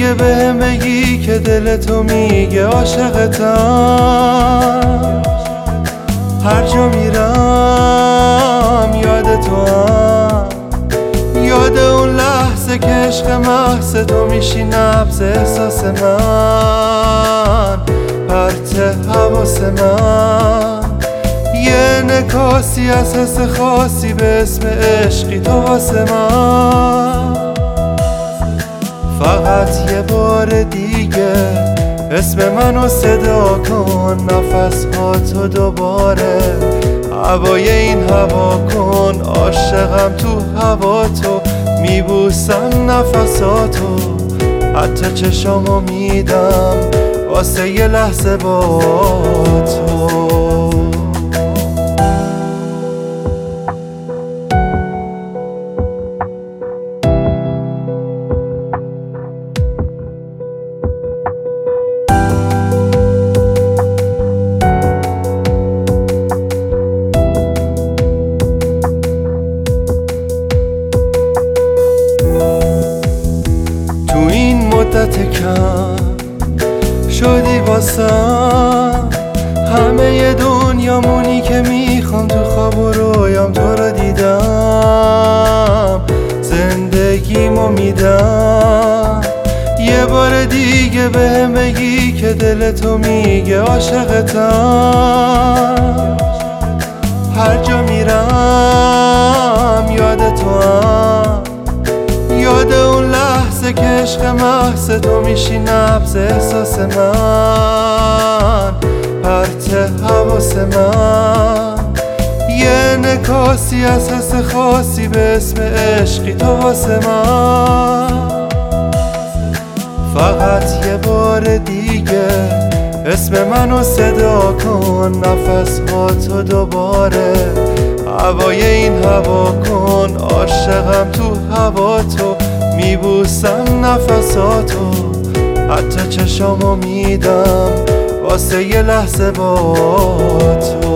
دیگه بهم بگی که دل تو میگه عاشقتم. هر جا میرم یاد تو هم، یاد اون لحظه که عشق محض تو میشی نبض احساس من، پرت حواس من. یه نکاسی از حس خاصی به اسم عشقی تو واسه من. فقط یه بار دیگه اسم منو صدا کن، نفس ها تو دوباره هوای این هوا کن. عاشقم تو هوا تو، میبوسم نفساتو، حتی چشامو میدم واسه یه لحظه با تو. مدت کم شدی واسم، همه دنیامونی که میخوام تو خواب و رویام تو رو دیدم، زندگیمو میدم. یه بار دیگه بهم بگی که دل تو میگه عاشقتم. هر جا میرم یاد تو هم، یاد اون لحظه که عشق محض تو میشی نبض احساس من، پرت حواس من. یه نکاسی از حس خاصی به اسم عشقی تو واسه من. فقط یه بار دیگه اسم منو صدا کن، نفس ها تو دوباره هوای این هوا کن. عاشقم تو هوا تو، میبوسم نفساتو، حتی چشامو میدم واسه یه لحظه با تو.